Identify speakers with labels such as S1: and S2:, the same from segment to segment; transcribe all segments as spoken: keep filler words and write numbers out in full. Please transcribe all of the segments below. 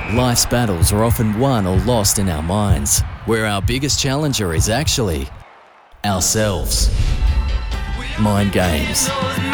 S1: Life's battles are often won or lost in our minds, where our biggest challenger is actually ourselves. Mind games.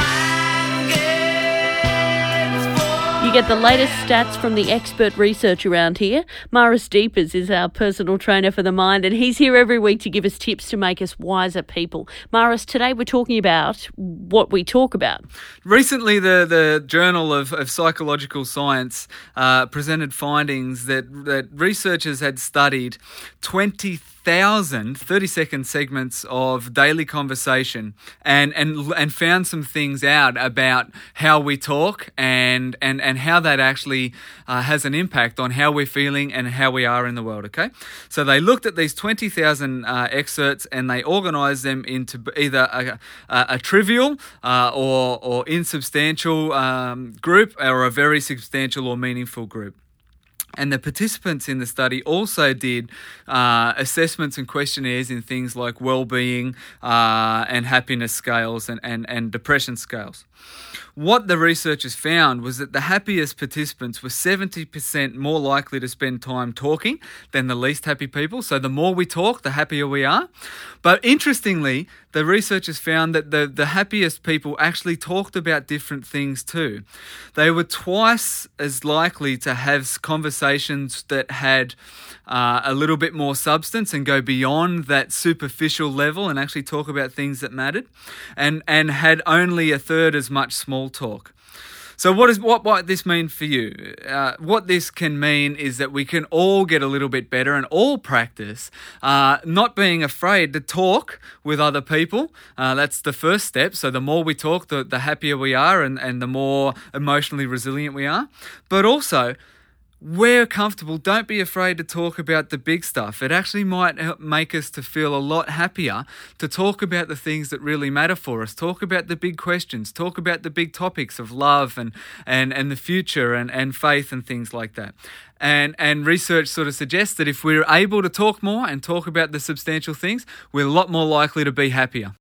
S2: You get the latest stats from the expert research around here. Maris Deepers is our personal trainer for the mind, and he's here every week to give us tips to make us wiser people. Maris, today we're talking about what we talk about.
S3: Recently, the, the Journal of, of Psychological Science uh, presented findings that, that researchers had studied twenty thousand thirty-second segments of daily conversation and, and and found some things out about how we talk and and, and how that actually uh, has an impact on how we're feeling and how we are in the world, okay? So they looked at these twenty thousand uh, excerpts and they organised them into either a, a, a trivial uh, or, or insubstantial um, group or a very substantial or meaningful group. And the participants in the study also did uh, assessments and questionnaires in things like well-being uh, and happiness scales and, and, and depression scales. What the researchers found was that the happiest participants were seventy percent more likely to spend time talking than the least happy people. So the more we talk, the happier we are. But interestingly, the researchers found that the, the happiest people actually talked about different things too. They were twice as likely to have conversations that had uh, a little bit more substance and go beyond that superficial level and actually talk about things that mattered, and, and had only a third as much small talk. So what is what might this mean for you? Uh, what this can mean is that we can all get a little bit better and all practice uh, not being afraid to talk with other people. Uh, that's the first step. So the more we talk, the, the happier we are and, and the more emotionally resilient we are. But also, where comfortable, don't be afraid to talk about the big stuff. It actually might help make us to feel a lot happier to talk about the things that really matter for us. Talk about the big questions. Talk about the big topics of love and and, and the future and, and faith and things like that. And and research sort of suggests that if we're able to talk more and talk about the substantial things, we're a lot more likely to be happier.